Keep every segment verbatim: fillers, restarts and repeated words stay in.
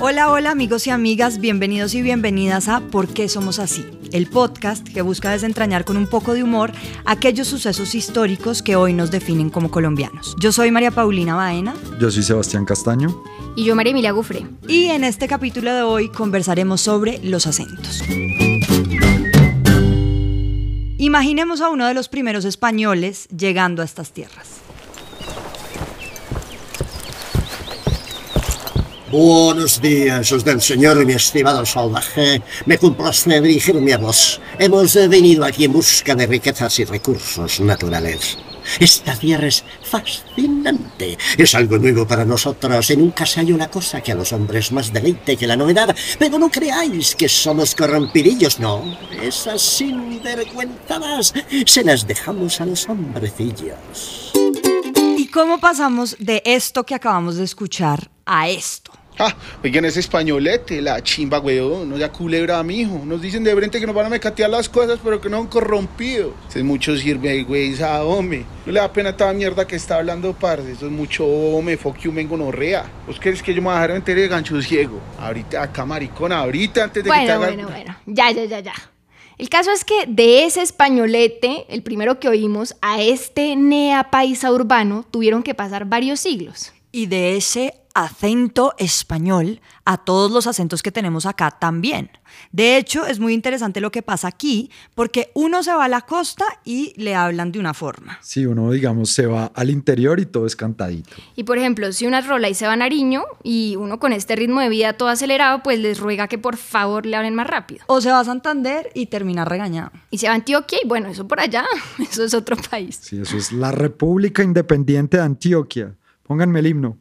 Hola, hola amigos y amigas, bienvenidos y bienvenidas a ¿Por qué somos así? El podcast que busca desentrañar con un poco de humor aquellos sucesos históricos que hoy nos definen como colombianos. Yo soy María Paulina Baena. Yo soy Sebastián Castaño. Y yo María Emilia Gufre. Y en este capítulo de hoy conversaremos sobre los acentos. Imaginemos a uno de los primeros españoles llegando a estas tierras. Buenos días, os del Señor y mi estimado salvaje. Me complace dirigirme a vos. Hemos venido aquí en busca de riquezas y recursos naturales. Esta tierra es fascinante. Es algo nuevo para nosotros y nunca se halló la cosa que a los hombres más deleite que la novedad. Pero no creáis que somos corrompidillos, no. Esas sinvergüenzadas se las dejamos a los hombrecillos. ¿Y cómo pasamos de esto que acabamos de escuchar a esto? Ah, oigan, ese españolete, la chimba, weón, no sea culebra, mijo. Nos dicen de frente que nos van a mecatear las cosas, pero que no son corrompidos. Ese es mucho sirve ahí, güey, esa hombre. No le da pena toda mierda que está hablando, parce. Eso es mucho hombre, fuck you, me gonorrea. ¿Vos querés que yo me voy a dejar meter de gancho ciego? Ahorita, acá, maricona, ahorita, antes de bueno, que te haga... Bueno, bueno, bueno, ya, ya, ya, ya. El caso es que de ese españolete, el primero que oímos, a este nea paisa urbano, tuvieron que pasar varios siglos. Y de ese acento español a todos los acentos que tenemos acá también. De hecho, es muy interesante lo que pasa aquí, porque uno se va a la costa y le hablan de una forma. Sí, uno, digamos, se va al interior y todo es cantadito. Y por ejemplo, si una rola y se va a Nariño y uno con este ritmo de vida todo acelerado, pues les ruega que por favor le hablen más rápido. O se va a Santander y termina regañado. Y se va a Antioquia y bueno, eso por allá, eso es otro país. Sí, eso es la República Independiente de Antioquia. Pónganme el himno.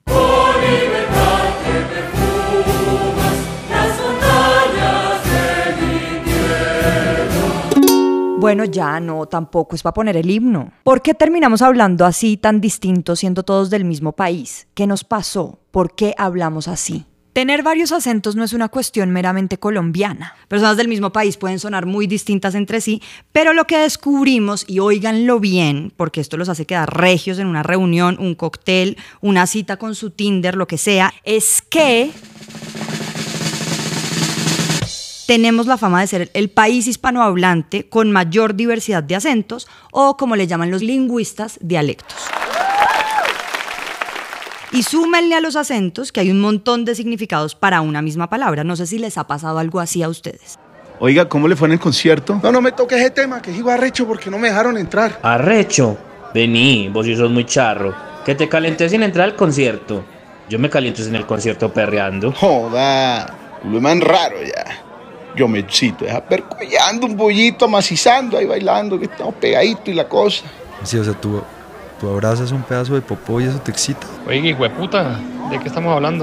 Bueno, ya no, tampoco es para poner el himno. ¿Por qué terminamos hablando así tan distintos siendo todos del mismo país? ¿Qué nos pasó? ¿Por qué hablamos así? Tener varios acentos no es una cuestión meramente colombiana. Personas del mismo país pueden sonar muy distintas entre sí, pero lo que descubrimos, y óiganlo bien, porque esto los hace quedar regios en una reunión, un cóctel, una cita con su Tinder, lo que sea, es que tenemos la fama de ser el país hispanohablante con mayor diversidad de acentos, o como le llaman los lingüistas, dialectos. Y súmenle a los acentos que hay un montón de significados para una misma palabra. No sé si les ha pasado algo así a ustedes. Oiga, ¿cómo le fue en el concierto? No, no me toques ese tema, que sigo arrecho porque no me dejaron entrar. ¿Arrecho? Vení, vos sí sos muy charro. Que te calenté sin entrar al concierto. Yo me caliento sin el concierto perreando. Joda, lo man raro ya. Yo me excito, deja percullando un pollito, amacizando, ahí bailando, que estamos pegaditos y la cosa. Sí, o sea, tú, tú abrazas un pedazo de popó y eso te excita. Oye, hijo de puta, ¿de qué estamos hablando?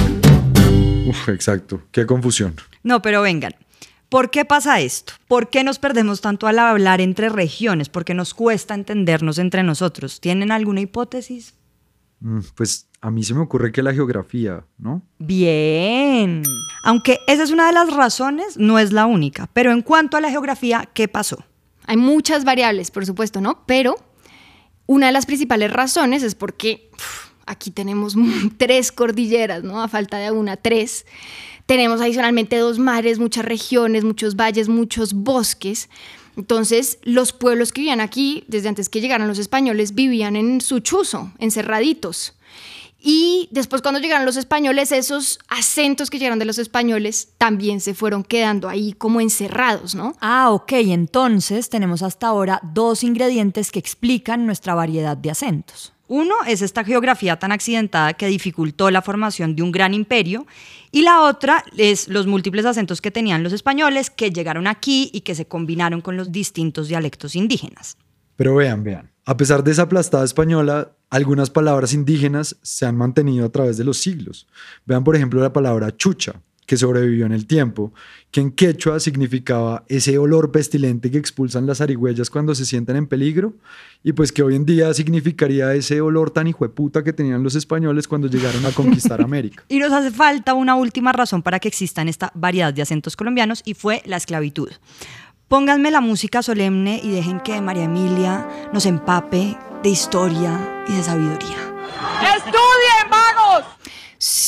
Uf, exacto, qué confusión. No, pero vengan, ¿por qué pasa esto? ¿Por qué nos perdemos tanto al hablar entre regiones? ¿Por qué nos cuesta entendernos entre nosotros? ¿Tienen alguna hipótesis? Mm, pues a mí se me ocurre que la geografía, ¿no? Bien. Aunque esa es una de las razones, no es la única. Pero en cuanto a la geografía, ¿qué pasó? Hay muchas variables, por supuesto, ¿no? Pero una de las principales razones es porque uf, aquí tenemos tres cordilleras, ¿no? A falta de una, tres. Tenemos adicionalmente dos mares, muchas regiones, muchos valles, muchos bosques. Entonces, los pueblos que vivían aquí, desde antes que llegaran los españoles, vivían en su chuzo, encerraditos. Y después, cuando llegaron los españoles, esos acentos que llegaron de los españoles también se fueron quedando ahí como encerrados, ¿no? Ah, ok. Entonces, tenemos hasta ahora dos ingredientes que explican nuestra variedad de acentos. Uno es esta geografía tan accidentada que dificultó la formación de un gran imperio, y la otra es los múltiples acentos que tenían los españoles que llegaron aquí y que se combinaron con los distintos dialectos indígenas. Pero vean, vean, a pesar de esa aplastada española, algunas palabras indígenas se han mantenido a través de los siglos. Vean, por ejemplo, la palabra chucha, que sobrevivió en el tiempo, que en quechua significaba ese olor pestilente que expulsan las zarigüeyas cuando se sienten en peligro, y pues que hoy en día significaría ese olor tan hijueputa que tenían los españoles cuando llegaron a conquistar América. Y nos hace falta una última razón para que existan esta variedad de acentos colombianos, y fue la esclavitud. Pónganme la música solemne y dejen que María Emilia nos empape de historia y de sabiduría. ¡Estudien, vagos!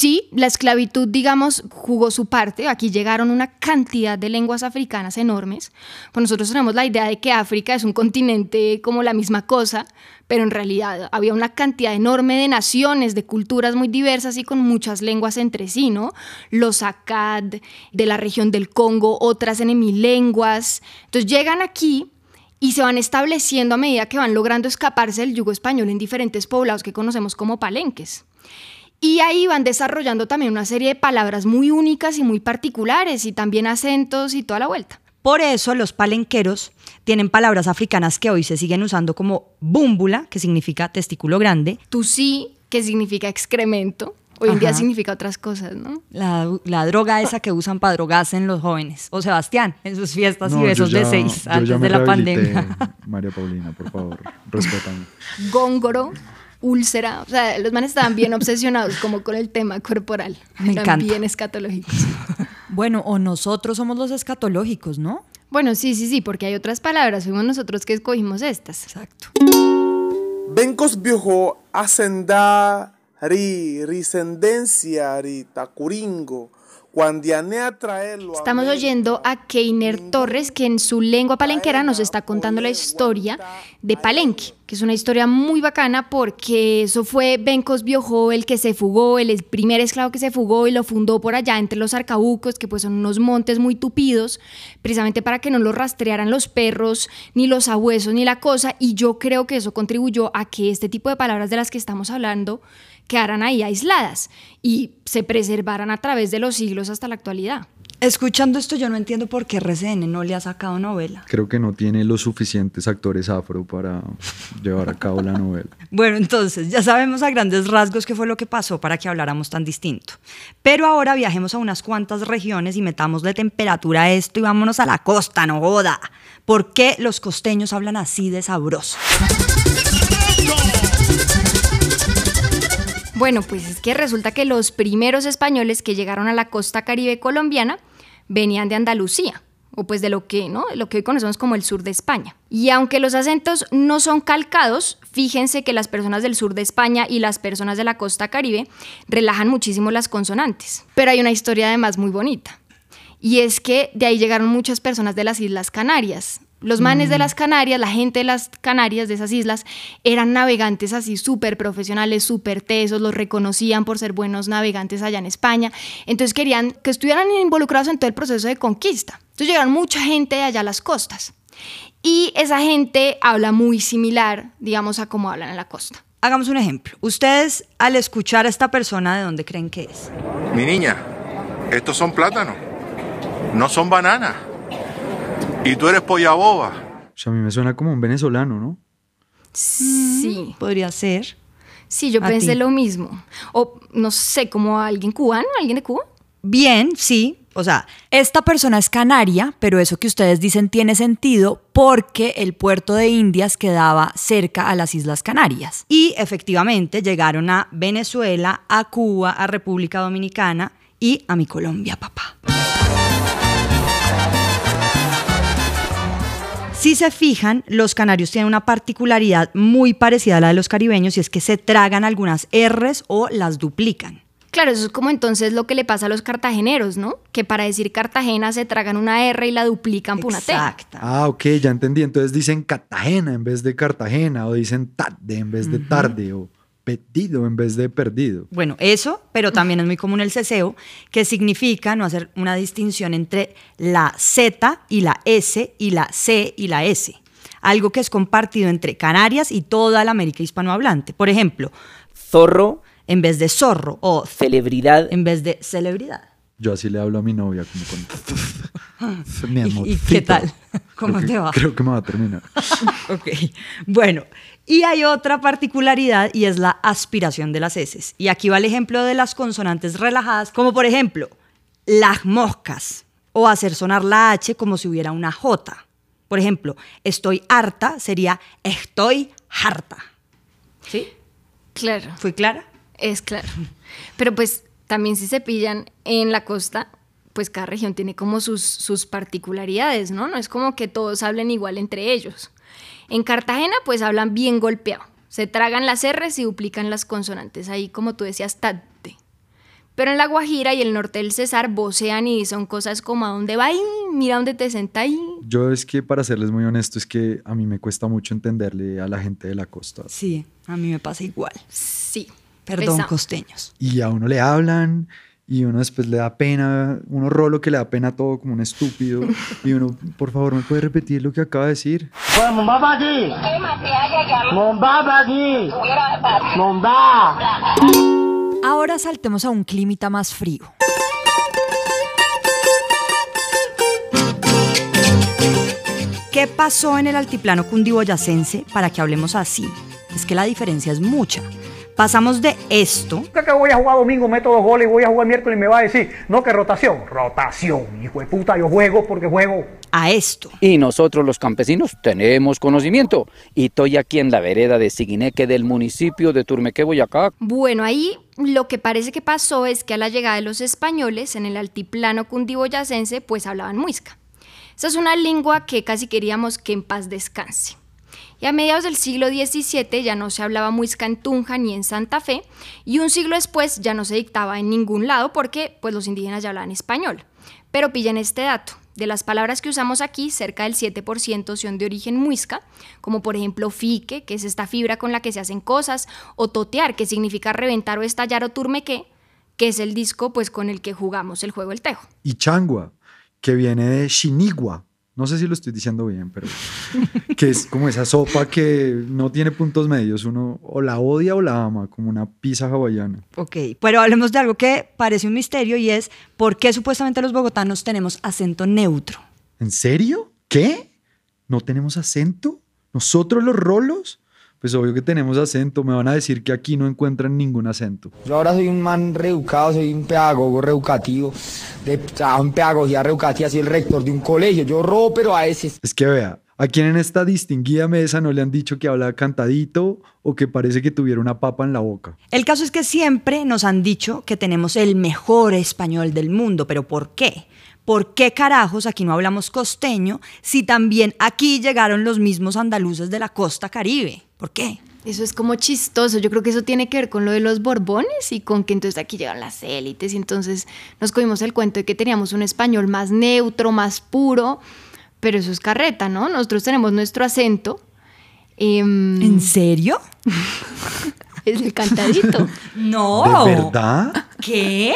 Sí, la esclavitud, digamos, jugó su parte. Aquí llegaron una cantidad de lenguas africanas enormes. Pues nosotros tenemos la idea de que África es un continente como la misma cosa, pero en realidad había una cantidad enorme de naciones, de culturas muy diversas y con muchas lenguas entre sí, ¿no? Los Akkad, de la región del Congo, otras enemilenguas. Entonces llegan aquí y se van estableciendo a medida que van logrando escaparse del yugo español en diferentes poblados que conocemos como palenques. Y ahí van desarrollando también una serie de palabras muy únicas y muy particulares y también acentos y toda la vuelta. Por eso los palenqueros tienen palabras africanas que hoy se siguen usando como búmbula, que significa testículo grande. Tusí, que significa excremento. Hoy en Ajá. día significa otras cosas, ¿no? La, la droga esa que usan para drogarse en los jóvenes. O Sebastián, en sus fiestas No, y besos yo ya- de seis, yo antes ya me de la rehabilité, pandemia. María Paulina, por favor, respétame. Góngoro, úlcera. O sea, los manes estaban bien obsesionados como con el tema corporal. Me Eran encanta. bien escatológicos. Bueno, o nosotros somos los escatológicos, ¿no? Bueno, sí, sí, sí, porque hay otras palabras. Fuimos nosotros que escogimos estas. Exacto. Bencos viejo hacenda ri risendencia ri tacuringo cuandianea traerlo. Estamos oyendo a Keiner Torres, que en su lengua palenquera nos está contando la historia de Palenque, que es una historia muy bacana porque eso fue Bencos Biojó el que se fugó, el primer esclavo que se fugó y lo fundó por allá entre los arcabucos, que pues son unos montes muy tupidos, precisamente para que no lo rastrearan los perros, ni los sabuesos, ni la cosa, y yo creo que eso contribuyó a que este tipo de palabras de las que estamos hablando quedaran ahí aisladas y se preservaran a través de los siglos hasta la actualidad. Escuchando esto yo no entiendo por qué R C N no le ha sacado novela. Creo que no tiene los suficientes actores afro para llevar a cabo la novela. Bueno, entonces ya sabemos a grandes rasgos qué fue lo que pasó para que habláramos tan distinto. Pero ahora viajemos a unas cuantas regiones y metámosle temperatura a esto y vámonos a la costa, no joda. ¿Por qué los costeños hablan así de sabroso? Bueno, pues es que resulta que los primeros españoles que llegaron a la costa caribe colombiana venían de Andalucía, o pues de lo que, ¿no? Lo que hoy conocemos como el sur de España. Y aunque los acentos no son calcados, fíjense que las personas del sur de España y las personas de la costa caribe relajan muchísimo las consonantes. Pero hay una historia además muy bonita, y es que de ahí llegaron muchas personas de las Islas Canarias. Los manes de las Canarias, la gente de las Canarias, de esas islas, eran navegantes así súper profesionales, súper tesos, los reconocían por ser buenos navegantes allá en España. Entonces querían que estuvieran involucrados en todo el proceso de conquista. Entonces llegaron mucha gente de allá a las costas. Y esa gente habla muy similar, digamos, a cómo hablan en la costa. Hagamos un ejemplo. Ustedes, al escuchar a esta persona, ¿de dónde creen que es? Mi niña, estos son plátanos, no son bananas. Y tú eres polla boba. O sea, a mí me suena como un venezolano, ¿no? Sí. Podría ser. Sí, yo ¿A pensé ti? lo mismo. O no sé, como alguien cubano, alguien de Cuba. Bien, sí. O sea, esta persona es canaria, pero eso que ustedes dicen tiene sentido porque el puerto de Indias quedaba cerca a las Islas Canarias. Y efectivamente llegaron a Venezuela, a Cuba, a República Dominicana y a mi Colombia, papá. Si se fijan, los canarios tienen una particularidad muy parecida a la de los caribeños y es que se tragan algunas R's o las duplican. Claro, eso es como entonces lo que le pasa a los cartageneros, ¿no? Que para decir Cartagena se tragan una R y la duplican por una T. Exacto. Ah, ok, ya entendí. Entonces dicen Cartagena en vez de Cartagena, o dicen tarde en vez de tarde, o pedido en vez de perdido. Bueno, eso, pero también es muy común el ceseo, que significa no hacer una distinción entre la Z y la S y la C y la S. Algo que es compartido entre Canarias y toda la América hispanohablante. Por ejemplo, Zorro, en vez de zorro o celebridad. en vez de celebridad. Yo así le hablo a mi novia como con... Mi ¿Y, amorcito. y qué tal? ¿Cómo Creo te que- va? Creo que me va a terminar. Ok, bueno, y hay otra particularidad y es la aspiración de las heces. Y aquí va el ejemplo de las consonantes relajadas, como por ejemplo, las moscas, o hacer sonar la H como si hubiera una J. Por ejemplo, estoy harta sería estoy harta. ¿Sí? Claro, ¿Fui clara? es claro. Pero pues también si se pillan en la costa, pues cada región tiene como sus, sus particularidades, ¿no? No es como que todos hablen igual entre ellos. En Cartagena pues hablan bien golpeado. Se tragan las R's y duplican las consonantes. Ahí como tú decías, tate. Pero en La Guajira y el norte del Cesar vocean y son cosas como ¿a dónde va ahí? Mira dónde te senta ahí. Yo es que, para serles muy honesto, es que a mí me cuesta mucho entenderle a la gente de la costa. Sí, a mí me pasa igual. Sí. Perdón, Pesa. costeños. Y a uno le hablan y uno después le da pena, uno rolo que le da pena todo como un estúpido. Y uno, por favor, ¿me puede repetir lo que acaba de decir? Ahora saltemos a un climita más frío. ¿Qué pasó en el altiplano cundiboyacense para que hablemos así? Es que la diferencia es mucha. Pasamos de esto... Que voy a jugar domingo, meto dos goles, voy a jugar miércoles y me va a decir, no, que rotación. Rotación, hijo de puta, yo juego porque juego. A esto. Y nosotros los campesinos tenemos conocimiento. Y estoy aquí en la vereda de Siguineque del municipio de Turmeque, Boyacá. Bueno, ahí lo que parece que pasó es que a la llegada de los españoles en el altiplano cundiboyacense, pues hablaban muisca. Esa es una lengua que casi queríamos que en paz descanse. Y a mediados del siglo diecisiete ya no se hablaba muisca en Tunja ni en Santa Fe, y un siglo después ya no se dictaba en ningún lado porque pues, los indígenas ya hablaban español. Pero pillen este dato. De las palabras que usamos aquí, cerca del siete por ciento son de origen muisca, como por ejemplo fique, que es esta fibra con la que se hacen cosas, o totear, que significa reventar o estallar, o turmequé, que es el disco pues, con el que jugamos el juego del tejo. Y changua, que viene de Shinigua. No sé si lo estoy diciendo bien, pero que es como esa sopa que no tiene puntos medios. Uno o la odia o la ama, como una pizza hawaiana. Ok, pero hablemos de algo que parece un misterio y es ¿por qué supuestamente los bogotanos tenemos acento neutro? ¿En serio? ¿Qué? ¿No tenemos acento? ¿Nosotros los rolos? Pues obvio que tenemos acento. Me van a decir que aquí no encuentran ningún acento. Yo ahora soy un man reeducado, soy un pedagogo reeducativo. De, trabajo en pedagogía reeducativa, soy el rector de un colegio. Yo robo, pero a veces... Es que vea, ¿a quién en esta distinguida mesa no le han dicho que habla cantadito o que parece que tuviera una papa en la boca? El caso es que siempre nos han dicho que tenemos el mejor español del mundo, pero ¿por qué? ¿Por qué carajos aquí no hablamos costeño si también aquí llegaron los mismos andaluces de la costa caribe? ¿Por qué? Eso es como chistoso. Yo creo que eso tiene que ver con lo de los Borbones y con que entonces aquí llegan las élites y entonces nos cogimos el cuento de que teníamos un español más neutro, más puro, pero eso es carreta, ¿no? Nosotros tenemos nuestro acento. Eh, ¿En serio? Es el cantadito. No. ¿De verdad? ¿Qué?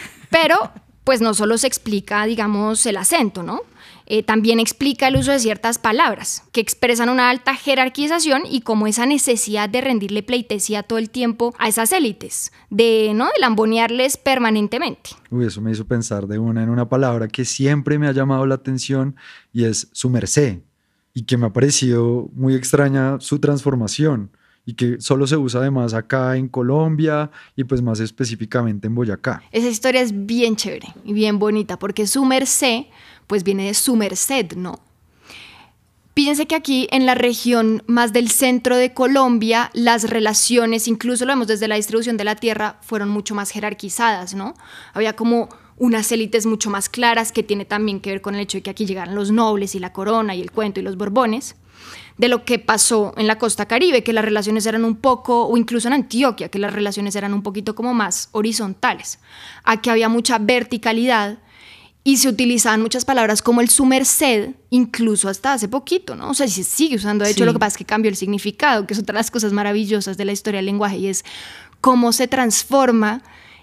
Pero pues no solo se explica, digamos, el acento, ¿no? Eh, también explica el uso de ciertas palabras que expresan una alta jerarquización y como esa necesidad de rendirle pleitesía todo el tiempo a esas élites, de, ¿no? de lambonearles permanentemente. Uy, eso me hizo pensar de una en una palabra que siempre me ha llamado la atención y es su merced, y que me ha parecido muy extraña su transformación y que solo se usa además acá en Colombia y pues más específicamente en Boyacá. Esa historia es bien chévere y bien bonita porque su merced pues viene de su merced, ¿no? Fíjense que aquí en la región más del centro de Colombia las relaciones, incluso lo vemos desde la distribución de la tierra, fueron mucho más jerarquizadas, ¿no? Había como unas élites mucho más claras que tiene también que ver con el hecho de que aquí llegaran los nobles y la corona y el cuento y los Borbones, de lo que pasó en la costa caribe, que las relaciones eran un poco, o incluso en Antioquia, que las relaciones eran un poquito como más horizontales. Aquí había mucha verticalidad y se utilizaban muchas palabras como el su merced, incluso hasta hace poquito, ¿no? O sea, se sigue usando, de hecho, sí. Lo que pasa es que cambió el significado, que es otra de las cosas maravillosas de la historia del lenguaje, y es cómo se transforma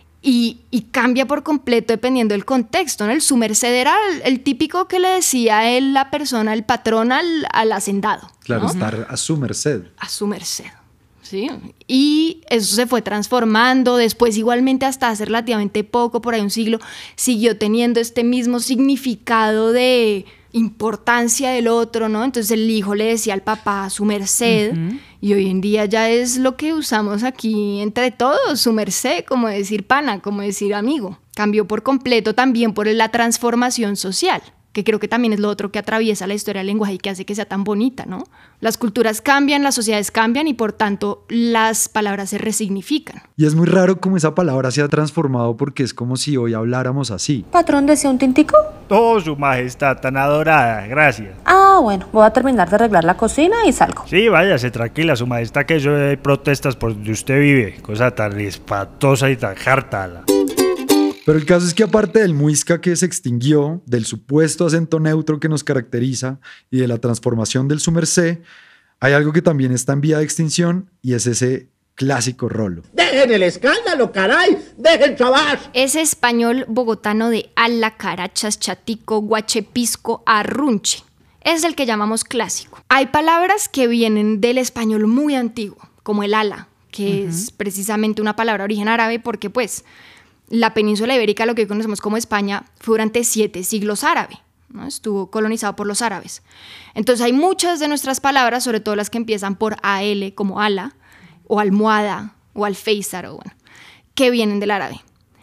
y, y cambia por completo dependiendo del contexto, ¿no? El su merced era el, el típico que le decía él, la persona, el patrón al, al hacendado. Claro, ¿no? estar a su merced. A su merced, ¿sí? Y eso se fue transformando, después igualmente hasta hace relativamente poco, por ahí un siglo, siguió teniendo este mismo significado de importancia del otro, ¿no? Entonces el hijo le decía al papá su merced, uh-huh. Y hoy en día ya es lo que usamos aquí entre todos, su merced, como decir pana, como decir amigo. Cambió por completo también por la transformación social, que creo que también es lo otro que atraviesa la historia del lenguaje y que hace que sea tan bonita, ¿no? Las culturas cambian, las sociedades cambian y por tanto las palabras se resignifican. Y es muy raro cómo esa palabra se ha transformado porque es como si hoy habláramos así. ¿Patrón desea un tintico? Oh, su majestad tan adorada, gracias. Ah, bueno, voy a terminar de arreglar la cocina y salgo. Sí, váyase, tranquila, su majestad, que eso hay protestas por donde usted vive, cosa tan espantosa y tan harta. Pero el caso es que aparte del muisca que se extinguió, del supuesto acento neutro que nos caracteriza y de la transformación del su merced, hay algo que también está en vía de extinción y es ese clásico rolo. ¡Dejen el escándalo, caray! ¡Dejen chaval! Ese español bogotano de ala, carachas, chatico, guachepisco, arrunche. Es el que llamamos clásico. Hay palabras que vienen del español muy antiguo, como el ala, que uh-huh. es precisamente una palabra de origen árabe porque pues la península ibérica, lo que hoy conocemos como España, fue durante siete siglos árabe, ¿no? Estuvo colonizado por los árabes. Entonces hay muchas de nuestras palabras, sobre todo las que empiezan por A L, como ala, o almohada, o alféizar, o bueno, que vienen del árabe.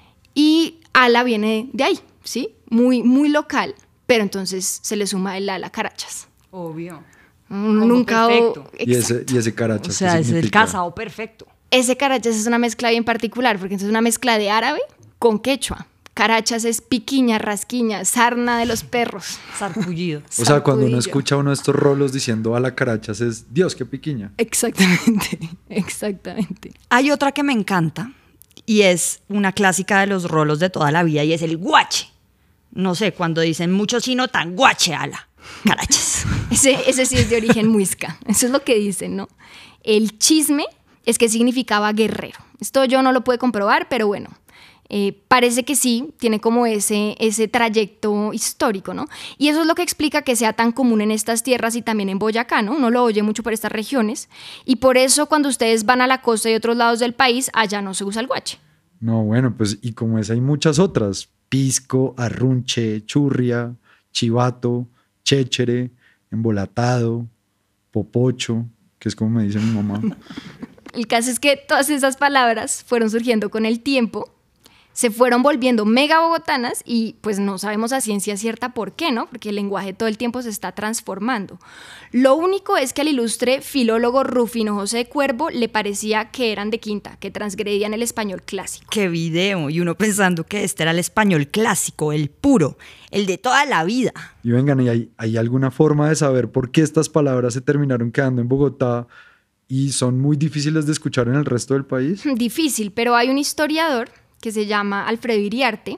Y ala viene de ahí, ¿sí? Muy, muy local, pero entonces se le suma el ala, carachas. Obvio. Nunca perfecto. Y ese, y ese carachas. O sea, es el casado perfecto. Ese carachas es una mezcla bien particular, porque es una mezcla de árabe con quechua. Carachas es piquiña, rasquiña, sarna de los perros. Sarpullido. O sea, cuando uno escucha uno de estos rolos diciendo a la carachas es Dios, qué piquiña. Exactamente, exactamente. Hay otra que me encanta y es una clásica de los rolos de toda la vida y es el guache. No sé, cuando dicen mucho chino tan guache ala. Carachas. ese, ese sí es de origen muisca. Eso es lo que dicen, ¿no? El chisme es que significaba guerrero. Esto yo no lo pude comprobar, pero bueno, eh, parece que sí, tiene como ese, ese trayecto histórico, ¿no? Y eso es lo que explica que sea tan común en estas tierras y también en Boyacá, ¿no? Uno lo oye mucho por estas regiones y por eso cuando ustedes van a la costa y otros lados del país, allá no se usa el guache. No, bueno, pues y como es hay muchas otras, pisco, arrunche, churria, chivato, chéchere, embolatado, popocho, que es como me dice mi mamá. El caso es que todas esas palabras fueron surgiendo con el tiempo, se fueron volviendo mega bogotanas y pues no sabemos a ciencia cierta por qué, ¿no? Porque el lenguaje todo el tiempo se está transformando. Lo único es que al ilustre filólogo Rufino José Cuervo le parecía que eran de quinta, que transgredían el español clásico. ¡Qué video! Y uno pensando que este era el español clásico, el puro, el de toda la vida. Y vengan, ¿y hay, hay alguna forma de saber por qué estas palabras se terminaron quedando en Bogotá y son muy difíciles de escuchar en el resto del país? Difícil, pero hay un historiador que se llama Alfredo Iriarte,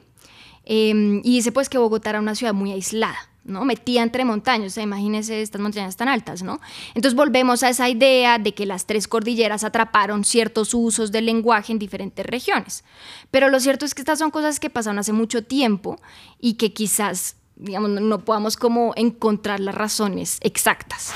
eh, y dice pues que Bogotá era una ciudad muy aislada, ¿no? Metida entre montañas, o sea, imagínense estas montañas tan altas, ¿no? Entonces volvemos a esa idea de que las tres cordilleras atraparon ciertos usos del lenguaje en diferentes regiones. Pero lo cierto es que estas son cosas que pasaron hace mucho tiempo y que quizás, digamos, no podamos como encontrar las razones exactas.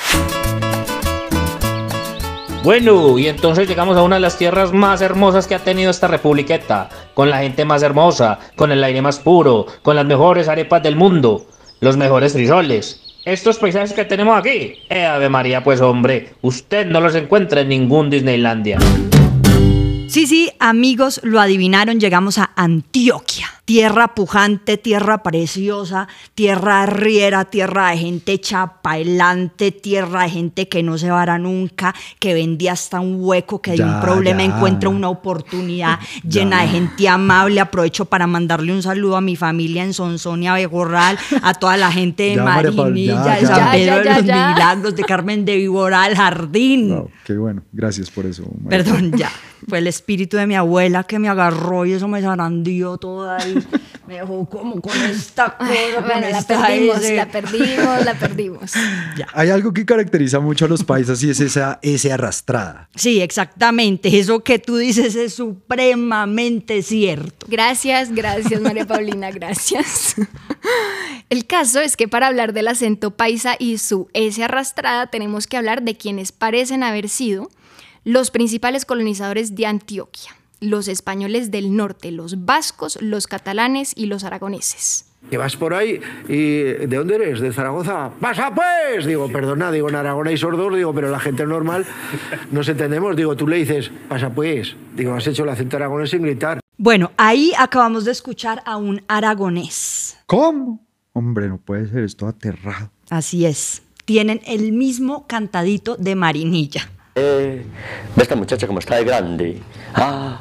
Bueno, y entonces llegamos a una de las tierras más hermosas que ha tenido esta republiqueta, con la gente más hermosa, con el aire más puro, con las mejores arepas del mundo, los mejores frijoles. Estos paisajes que tenemos aquí, eh, Ave María, pues hombre, usted no los encuentra en ningún Disneylandia. Sí, sí, amigos, lo adivinaron, llegamos a Antioquia. Tierra pujante, tierra preciosa, tierra arriera, tierra de gente chapaelante, tierra de gente que no se vara nunca, que vendía hasta un hueco, que de un problema ya. encuentra una oportunidad, llena de gente amable. Aprovecho para mandarle un saludo a mi familia en Sonsonia, Begorral, a toda la gente de ya, Marinilla, ya, de San ya, Pedro ya, ya, de los ya. Milagros, de Carmen de Viboral, Jardín. Wow, qué bueno, gracias por eso. María. Perdón, ya. Fue el espíritu de mi abuela que me agarró y eso me zarandió toda ahí. Me dejó como con esta cosa. Bueno, la perdimos, ese... la perdimos, la perdimos. Ya. Hay algo que caracteriza mucho a los paisas y es esa ese arrastrada. Sí, exactamente. Eso que tú dices es supremamente cierto. Gracias, gracias María Paulina, gracias. El caso es que para hablar del acento paisa y su ese arrastrada tenemos que hablar de quienes parecen haber sido los principales colonizadores de Antioquia, los españoles del norte, los vascos, los catalanes y los aragoneses. Que vas por ahí y ¿de dónde eres? ¿De Zaragoza? ¡Pasa pues! Digo, perdona, digo, en Aragón hay sordos, digo, pero la gente normal nos entendemos. Digo, tú le dices, pasa pues. Digo, has hecho el acento aragonés sin gritar. Bueno, ahí acabamos de escuchar a un aragonés. ¿Cómo? Hombre, no puede ser, esto aterrado. Así es, tienen el mismo cantadito de Marinilla. Eh, ve esta muchacha como está de grande. Ah,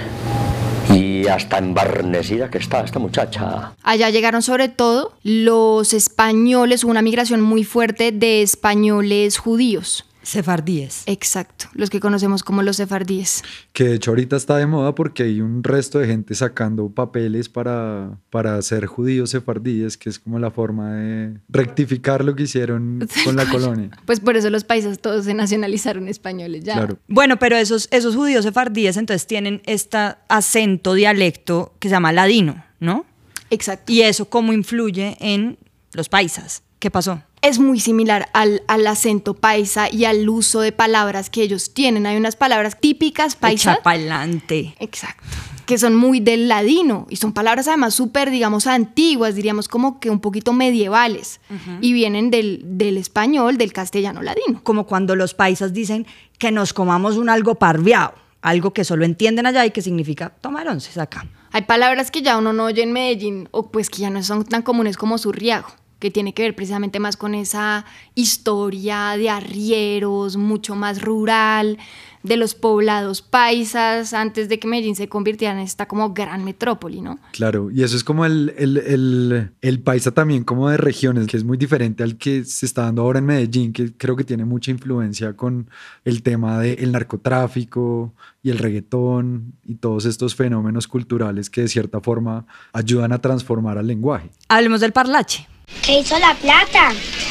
y hasta embarnecida que está esta muchacha. Allá llegaron sobre todo los españoles, hubo una migración muy fuerte de españoles judíos. Sefardíes. Exacto, los que conocemos como los sefardíes. Que de hecho ahorita está de moda porque hay un resto de gente sacando papeles para, para ser judíos sefardíes, que es como la forma de rectificar lo que hicieron con la colonia. Pues por eso los países todos se nacionalizaron españoles ya. Claro. Bueno, pero esos, esos judíos sefardíes entonces tienen este acento, dialecto que se llama ladino, ¿no? Exacto. ¿Y eso cómo influye en los paisas? ¿Qué pasó? Es muy similar al, al acento paisa y al uso de palabras que ellos tienen. Hay unas palabras típicas paisas. Chapalante. Exacto. Que son muy del ladino y son palabras además súper, digamos, antiguas, diríamos como que un poquito medievales. Uh-huh. Y vienen del, del español, del castellano ladino. Como cuando los paisas dicen que nos comamos un algo parviao, algo que solo entienden allá y que significa tomar onces acá. Hay palabras que ya uno no oye en Medellín o pues que ya no son tan comunes como surriago, que tiene que ver precisamente más con esa historia de arrieros, mucho más rural, de los poblados paisas, antes de que Medellín se convirtiera en esta como gran metrópoli, ¿no? Claro, y eso es como el, el, el, el paisa también como de regiones, que es muy diferente al que se está dando ahora en Medellín, que creo que tiene mucha influencia con el tema del narcotráfico y el reggaetón y todos estos fenómenos culturales que de cierta forma ayudan a transformar al lenguaje. Hablemos del parlache. ¿Qué hizo la plata?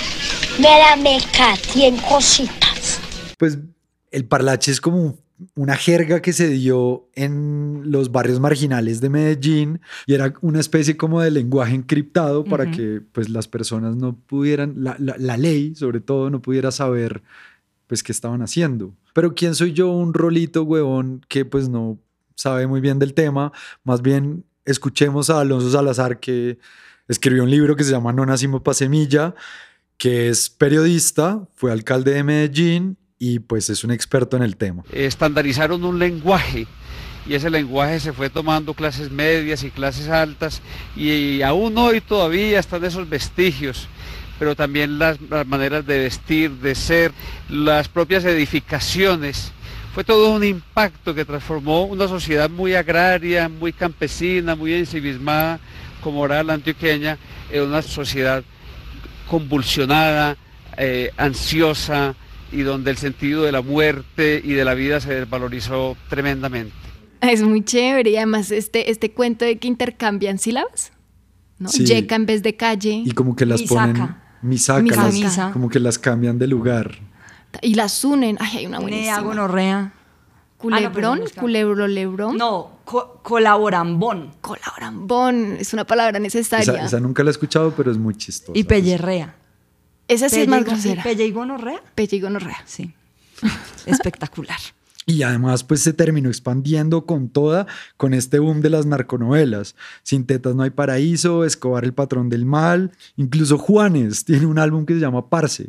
Me la metí en cositas. Pues el parlache es como una jerga que se dio en los barrios marginales de Medellín y era una especie como de lenguaje encriptado para uh-huh. que pues las personas no pudieran, la, la, la ley sobre todo no pudiera saber pues qué estaban haciendo. Pero ¿quién soy yo? Un rolito huevón que pues no sabe muy bien del tema. Más bien escuchemos a Alonso Salazar, que escribió un libro que se llama No nacimos pa' semilla, que es periodista, fue alcalde de Medellín y pues es un experto en el tema. Estandarizaron un lenguaje y ese lenguaje se fue tomando clases medias y clases altas y aún hoy todavía están esos vestigios, pero también las, las maneras de vestir, de ser, las propias edificaciones. Fue todo un impacto que transformó una sociedad muy agraria, muy campesina, muy ensimismada, como era la antioqueña, en una sociedad convulsionada, eh, ansiosa, y donde el sentido de la muerte y de la vida se desvalorizó tremendamente. Es muy chévere y además este, este cuento de que intercambian sílabas, ¿no? Sí. Yeca en vez de calle. Y como que las misaca. ponen, misaca, Misaca. las, Misa. como que las cambian de lugar. Y las unen. Ay, hay una buenísima. Gonorrea. Culebrón, Ah, no, culebrolebrón. No, co- colaborambón. Colaborambón, es una palabra necesaria. Esa, esa nunca la he escuchado, pero es muy chistosa. Y pellerrea. Esa sí es más grosera. ¿Pelle y gonorrea? Pelle y gonorrea. Sí. Espectacular. Y además pues se terminó expandiendo con toda, con este boom de las narconovelas. Sin tetas no hay paraíso, Escobar el patrón del mal, incluso Juanes tiene un álbum que se llama Parce.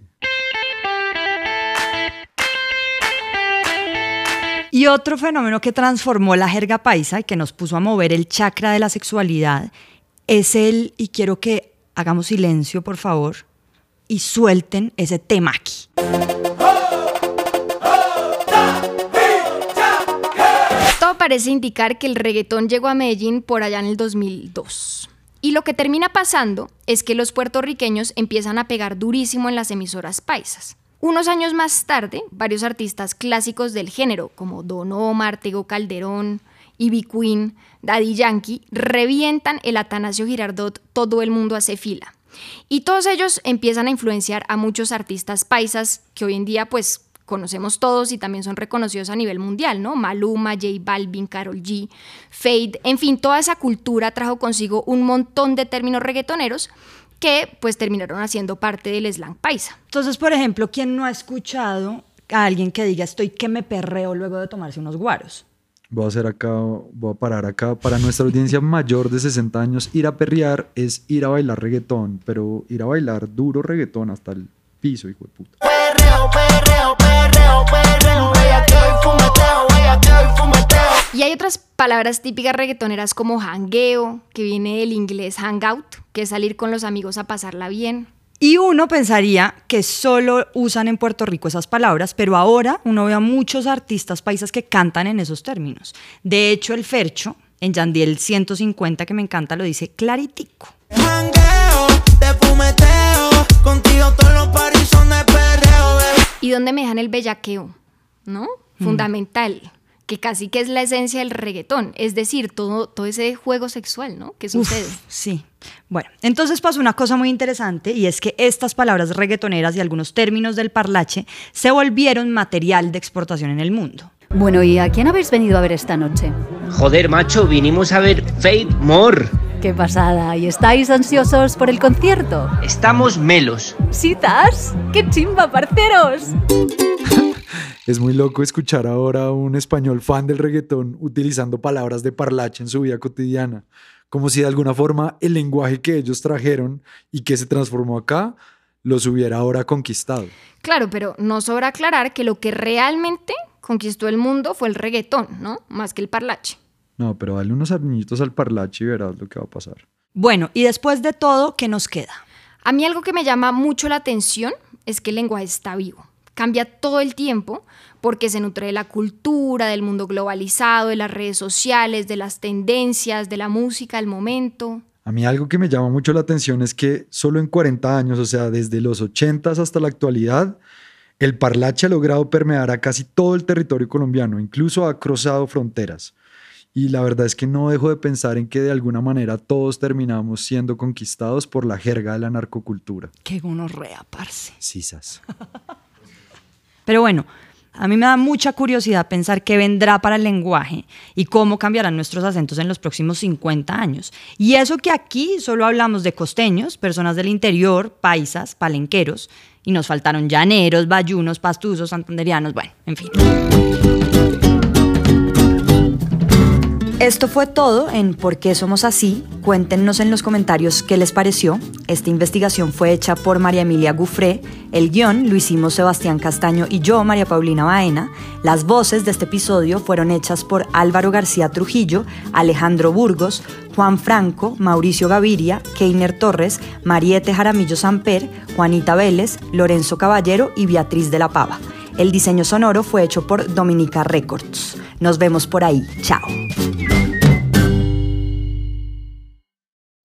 Y otro fenómeno que transformó la jerga paisa y que nos puso a mover el chakra de la sexualidad es el, y quiero que hagamos silencio por favor y suelten ese temaki. Todo parece indicar que el reggaetón llegó a Medellín por allá en el dos mil dos. Y lo que termina pasando es que los puertorriqueños empiezan a pegar durísimo en las emisoras paisas. Unos años más tarde, varios artistas clásicos del género, como Don Omar, Tego Calderón, Ivy Queen, Daddy Yankee, revientan el Atanasio Girardot Todo el mundo hace fila. Y todos ellos empiezan a influenciar a muchos artistas paisas que hoy en día pues conocemos todos y también son reconocidos a nivel mundial, ¿no? Maluma, J Balvin, Karol G, Fade, en fin, toda esa cultura trajo consigo un montón de términos reggaetoneros que pues terminaron haciendo parte del slang paisa. Entonces, por ejemplo, ¿quién no ha escuchado a alguien que diga estoy que me perreo luego de tomarse unos guaros? Voy a hacer acá, voy a parar acá. Para nuestra audiencia mayor de sesenta años, ir a perrear es ir a bailar reggaetón, pero ir a bailar duro reggaetón hasta el piso, hijo de puta. Perreo, perreo, perreo, perreo, bellaqueo y fumeteo, bellaqueo y fumeteo. Y hay otras palabras típicas reggaetoneras como jangueo, que viene del inglés hangout, que es salir con los amigos a pasarla bien. Y uno pensaría que solo usan en Puerto Rico esas palabras, pero ahora uno ve a muchos artistas paisas que cantan en esos términos. De hecho, el Fercho, en Yandiel ciento cincuenta, que me encanta, lo dice claritico. Jangueo, te fumeteo, contigo todos los paris son de perreo, bebé. ¿Y dónde me dejan el bellaqueo? ¿No? Mm. Fundamental. Que casi que es la esencia del reggaetón, es decir, todo, todo ese juego sexual, ¿no? Que sucede. Uf, sí. Bueno, entonces pasó una cosa muy interesante y es que estas palabras reggaetoneras y algunos términos del parlache se volvieron material de exportación en el mundo. Bueno, ¿y a quién habéis venido a ver esta noche? Joder, macho, vinimos a ver Faith More. ¡Qué pasada! ¿Y estáis ansiosos por el concierto? Estamos melos. ¿Citas? ¡Qué chimba, parceros! Es muy loco escuchar ahora a un español fan del reggaetón utilizando palabras de parlache en su vida cotidiana, como si de alguna forma el lenguaje que ellos trajeron y que se transformó acá los hubiera ahora conquistado. Claro, pero no sobra aclarar que lo que realmente conquistó el mundo fue el reggaetón, ¿no? Más que el parlache. No, pero dale unos añitos al parlache y verás lo que va a pasar. Bueno, y después de todo, ¿qué nos queda? A mí algo que me llama mucho la atención es que el lenguaje está vivo. Cambia todo el tiempo porque se nutre de la cultura, del mundo globalizado, de las redes sociales, de las tendencias, de la música, del momento. A mí algo que me llama mucho la atención es que solo en cuarenta años, o sea, desde los ochentas hasta la actualidad, el parlache ha logrado permear a casi todo el territorio colombiano, incluso ha cruzado fronteras. Y la verdad es que no dejo de pensar en que de alguna manera todos terminamos siendo conquistados por la jerga de la narcocultura. Qué gonorrea, parce. Sisas. Pero bueno, a mí me da mucha curiosidad pensar qué vendrá para el lenguaje y cómo cambiarán nuestros acentos en los próximos cincuenta años. Y eso que aquí solo hablamos de costeños, personas del interior, paisas, palenqueros, y nos faltaron llaneros, bayunos, pastusos, santanderianos, bueno, en fin. Esto fue todo en ¿Por qué somos así? Cuéntenos en los comentarios qué les pareció. Esta investigación fue hecha por María Emilia Gufré, el guión lo hicimos Sebastián Castaño y yo, María Paulina Baena. Las voces de este episodio fueron hechas por Álvaro García Trujillo, Alejandro Burgos, Juan Franco, Mauricio Gaviria, Keiner Torres, Mariette Jaramillo Samper, Juanita Vélez, Lorenzo Caballero y Beatriz de la Pava. El diseño sonoro fue hecho por Dominica Records. Nos vemos por ahí. Chao.